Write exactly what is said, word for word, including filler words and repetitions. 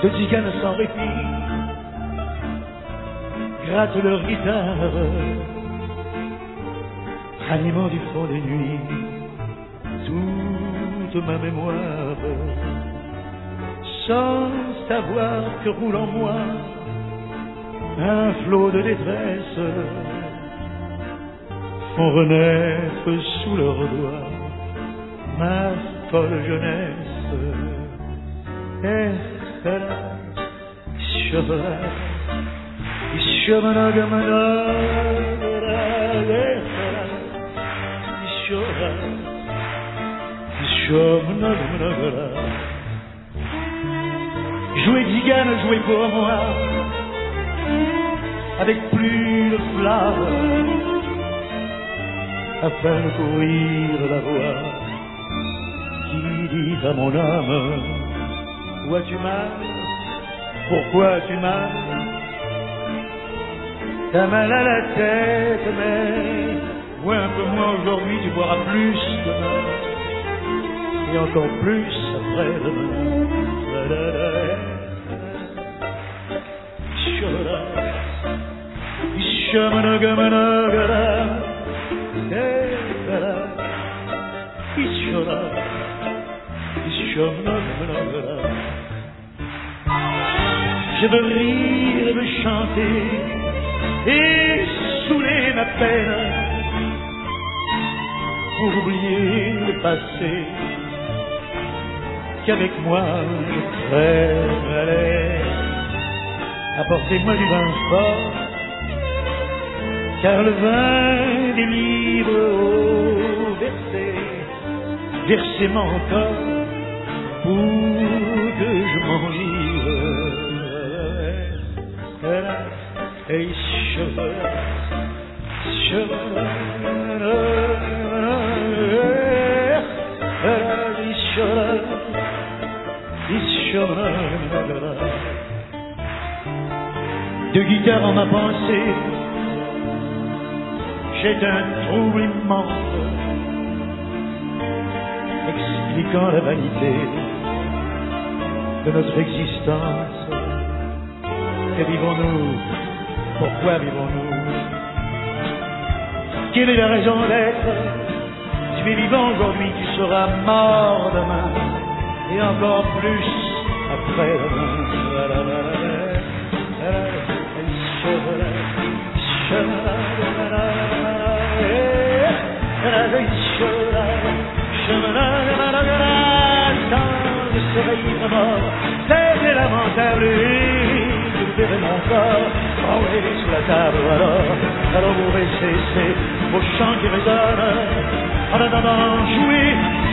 de tziganes sans répit grattent leur guitare, animant du fond des nuits toute ma mémoire, sans savoir que roule en moi un flot de détresse, font renaître sous leurs doigts ma folle jeunesse. Et là, chevra, chevra, jouez tzigane, jouez pour moi, avec plus de flamme, afin de courir la voix qui dit à mon âme: où as-tu mal? Pourquoi as-tu mal? T'as mal à la tête, mais bois un peu moins aujourd'hui, tu boiras plus demain, et encore plus après-demain. Je veux rire et me chanter et saouler ma peine pour oublier le passé qu'avec moi je traîne. Allez, apportez-moi du vin fort, car le vin des livres oh, versé, versez mon corps pour que je m'enivre. Et cheveux, cheveux, de guitare en ma pensée, j'ai un trouble immense, expliquant la vanité de notre existence. Que vivons-nous? Pourquoi vivons-nous? Quelle est la raison d'être? Tu es vivant aujourd'hui, tu seras mort demain, et encore plus après-demain. C'est lamentable, je verrai mon corps enroué sous la table. Alors, alors vous restez, c'est vos chants qui résonnent en attendant jouer